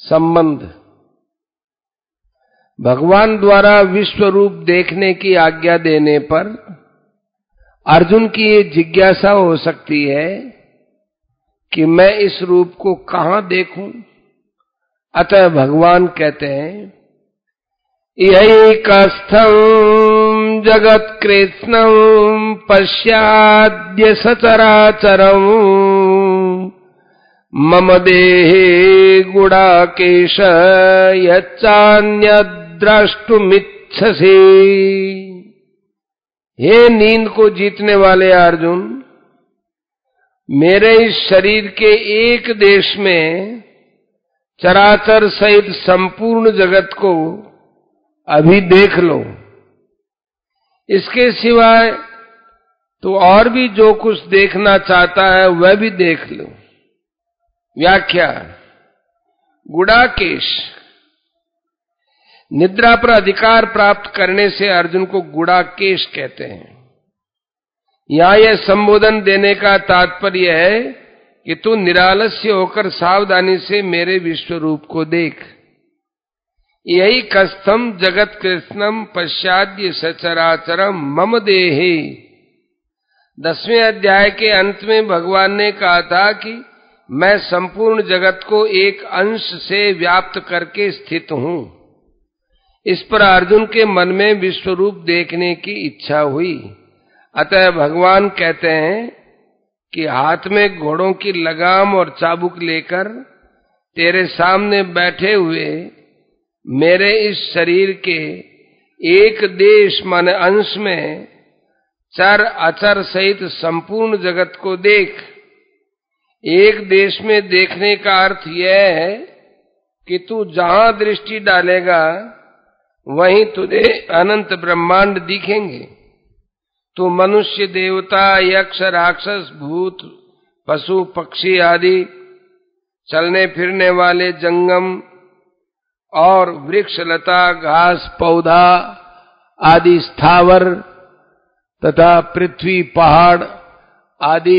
संबंध। भगवान द्वारा विश्व रूप देखने की आज्ञा देने पर अर्जुन की ये जिज्ञासा हो सकती है कि मैं इस रूप को कहां देखूं। अतः भगवान कहते हैं, यैकस्थं जगत कृत्स्नं पश्याद्य सचराचरम् मम देहे गुडाकेश यच्चान्यद्द्रष्टुमिच्छसि। हे नींद को जीतने वाले अर्जुन, मेरे इस शरीर के एक देश में चराचर सहित संपूर्ण जगत को अभी देख लो। इसके सिवाय तो और भी जो कुछ देखना चाहता है वह भी देख लो। व्याख्या। गुडाकेश, निद्रा पर अधिकार प्राप्त करने से अर्जुन को गुडाकेश कहते हैं। यहां यह संबोधन देने का तात्पर्य है कि तू निरालस्य होकर सावधानी से मेरे विश्व रूप को देख। यही कस्थम जगत कृत्स्नम पश्चाद्य सचराचरम मम देहे। 10वें अध्याय के अंत में भगवान ने कहा था कि मैं संपूर्ण जगत को एक अंश से व्याप्त करके स्थित हूं। इस पर अर्जुन के मन में विश्व रूप देखने की इच्छा हुई। अतः भगवान कहते हैं कि हाथ में घोड़ों की लगाम और चाबुक लेकर तेरे सामने बैठे हुए मेरे इस शरीर के एक देश माने अंश में चर अचर सहित संपूर्ण जगत को देख। एक देश में देखने का अर्थ यह है कि तू जहां दृष्टि डालेगा वहीं तुझे अनंत ब्रह्मांड दिखेंगे। तू मनुष्य, देवता, यक्ष, राक्षस, भूत, पशु, पक्षी आदि चलने फिरने वाले जंगम और वृक्ष, लता, घास, पौधा आदि स्थावर तथा पृथ्वी, पहाड़ आदि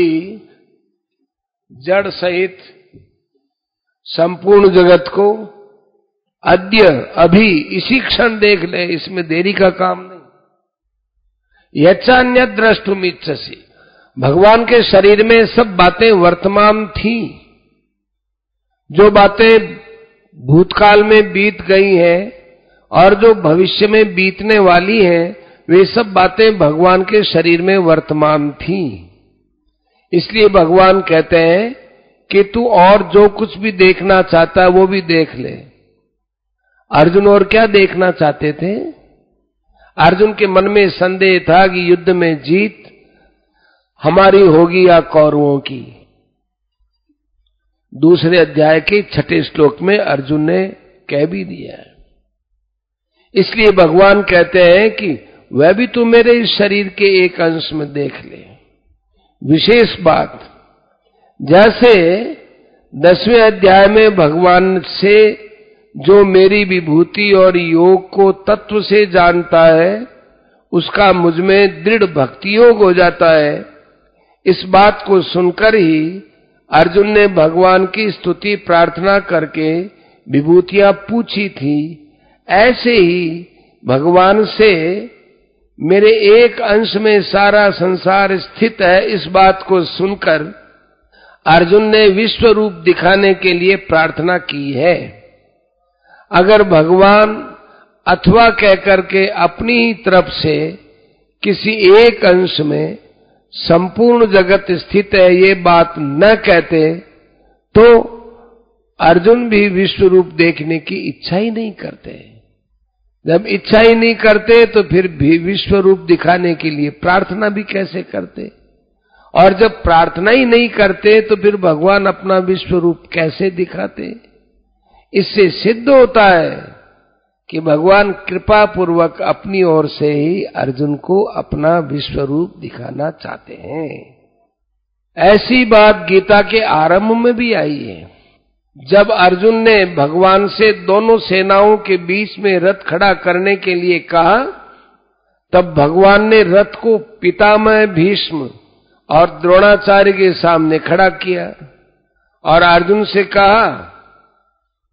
जड़ सहित संपूर्ण जगत को अद्य अभी इसी क्षण देख ले। इसमें देरी का काम नहीं। यच्चान्य द्रष्टुमिच्छसि। भगवान के शरीर में सब बातें वर्तमान थी। जो बातें भूतकाल में बीत गई हैं और जो भविष्य में बीतने वाली हैं, वे सब बातें भगवान के शरीर में वर्तमान थी। इसलिए भगवान कहते हैं कि तू और जो कुछ भी देखना चाहता है वो भी देख ले। अर्जुन और क्या देखना चाहते थे? अर्जुन के मन में संदेह था कि युद्ध में जीत हमारी होगी या कौरवों की। दूसरे अध्याय के 6 श्लोक में अर्जुन ने कह भी दिया है। इसलिए भगवान कहते हैं कि वह भी तू मेरे इस शरीर के एक अंश में देख ले। विशेष बात, जैसे 10वें अध्याय में भगवान से जो मेरी विभूति और योग को तत्व से जानता है उसका मुझ में दृढ़ भक्ति योग हो जाता है। इस बात को सुनकर ही अर्जुन ने भगवान की स्तुति प्रार्थना करके विभूतियां पूछी थी। ऐसे ही भगवान से मेरे एक अंश में सारा संसार स्थित है, इस बात को सुनकर अर्जुन ने विश्व रूप दिखाने के लिए प्रार्थना की है। अगर भगवान अथवा कहकर के अपनी ही तरफ से किसी एक अंश में संपूर्ण जगत स्थित है ये बात न कहते तो अर्जुन भी विश्व रूप देखने की इच्छा ही नहीं करते। जब इच्छा ही नहीं करते तो फिर भी विश्व रूप दिखाने के लिए प्रार्थना भी कैसे करते? और जब प्रार्थना ही नहीं करते तो फिर भगवान अपना विश्व रूप कैसे दिखाते? इससे सिद्ध होता है कि भगवान कृपा पूर्वक अपनी ओर से ही अर्जुन को अपना विश्व रूप दिखाना चाहते हैं। ऐसी बात गीता के आरंभ में भी आई है। जब अर्जुन ने भगवान से दोनों सेनाओं के बीच में रथ खड़ा करने के लिए कहा, तब भगवान ने रथ को पितामह भीष्म और द्रोणाचार्य के सामने खड़ा किया और अर्जुन से कहा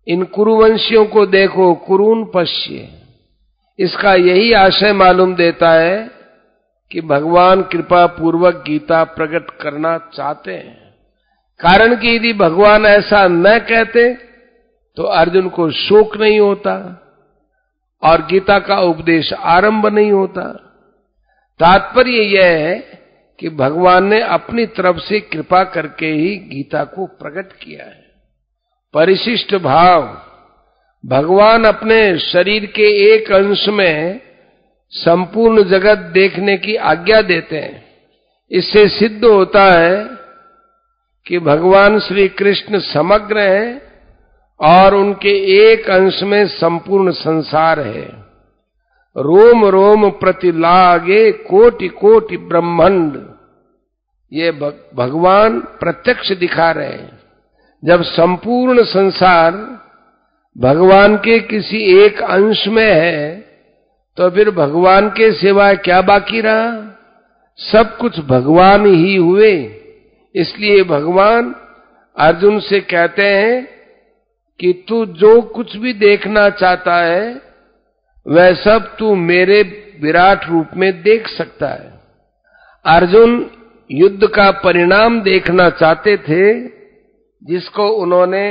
इन कुरुवंशियों को देखो, कुरून पश्य। इसका यही आशय मालूम देता है कि भगवान कृपा पूर्वक गीता प्रकट करना चाहते हैं। कारण कि यदि भगवान ऐसा न कहते तो अर्जुन को शोक नहीं होता और गीता का उपदेश आरंभ नहीं होता। तात्पर्य यह है कि भगवान ने अपनी तरफ से कृपा करके ही गीता को प्रकट किया है। परिशिष्ट भाव, भगवान अपने शरीर के एक अंश में संपूर्ण जगत देखने की आज्ञा देते हैं। इससे सिद्ध होता है कि भगवान श्री कृष्ण समग्र हैं और उनके एक अंश में संपूर्ण संसार है। रोम रोम प्रति लागे कोटि कोटि ब्रह्मांड, ये भगवान प्रत्यक्ष दिखा रहे हैं। जब संपूर्ण संसार भगवान के किसी एक अंश में है तो फिर भगवान के सिवाय क्या बाकी रहा? सब कुछ भगवान ही हुए। इसलिए भगवान अर्जुन से कहते हैं कि तू जो कुछ भी देखना चाहता है वह सब तू मेरे विराट रूप में देख सकता है। अर्जुन युद्ध का परिणाम देखना चाहते थे, जिसको उन्होंने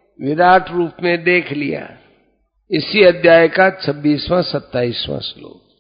विराट रूप में देख लिया। इसी अध्याय का 26वां 27वां श्लोक।